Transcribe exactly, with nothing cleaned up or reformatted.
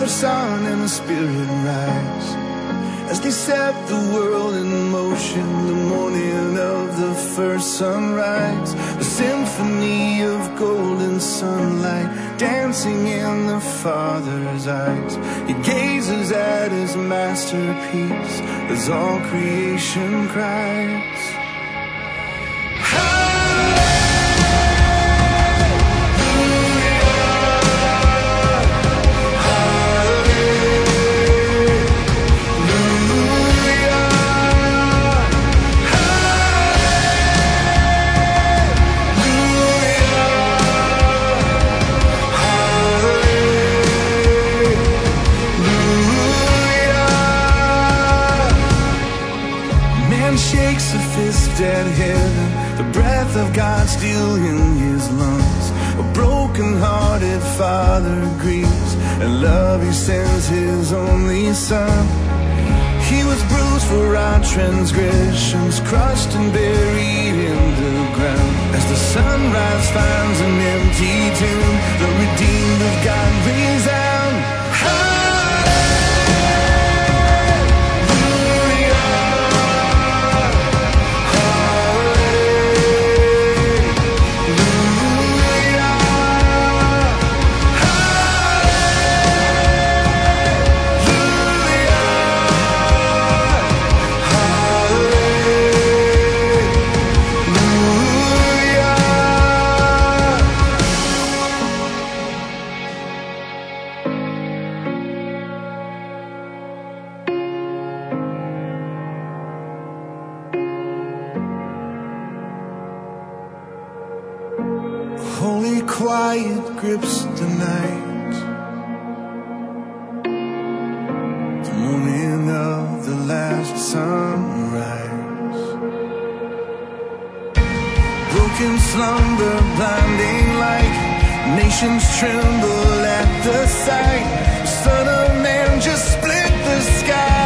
Son and the Spirit rise as they set the world in motion. The morning of the first sunrise, a symphony of golden sunlight dancing in the Father's eyes. He gazes at his masterpiece as all creation cries. At heaven, the breath of God still in his lungs. A broken-hearted father grieves, and love he sends his only son. He was bruised for our transgressions, crushed and buried in the ground. As the sunrise finds an empty tomb, the redeemed of God resound. Holy quiet grips the night, the morning of the last sunrise. Broken slumber, blinding light, nations tremble at the sight. The Son of Man just split the sky.